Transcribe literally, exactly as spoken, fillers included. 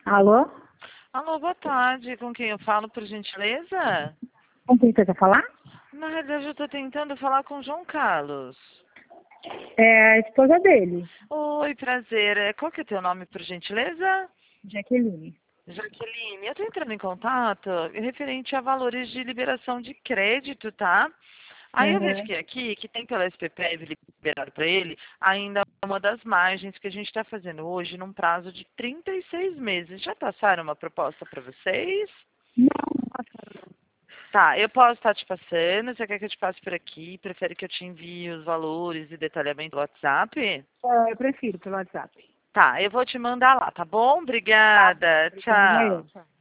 Alô? Alô, boa tarde. Com quem eu falo, por gentileza? Com quem você quer falar? Na realidade, eu estou tentando falar com o João Carlos. É a esposa dele, Oi, prazer. É, Qual que é teu nome, por gentileza? Jaqueline. Jaqueline, eu estou entrando em contato referente a valores de liberação de crédito, tá? Aí eu Uhum. verifiquei aqui que tem pela S P P E liberado para ele ainda uma das margens que a gente está fazendo hoje num prazo de trinta e seis meses. Já passaram uma proposta para vocês? Tá, eu posso estar te passando. Você quer que eu te passe por aqui? Prefere que eu te envie os valores e detalhamento do WhatsApp? É, eu prefiro pelo WhatsApp. Tá, eu vou te mandar lá, tá bom? Tá. Obrigada. Obrigada, Tchau. eu.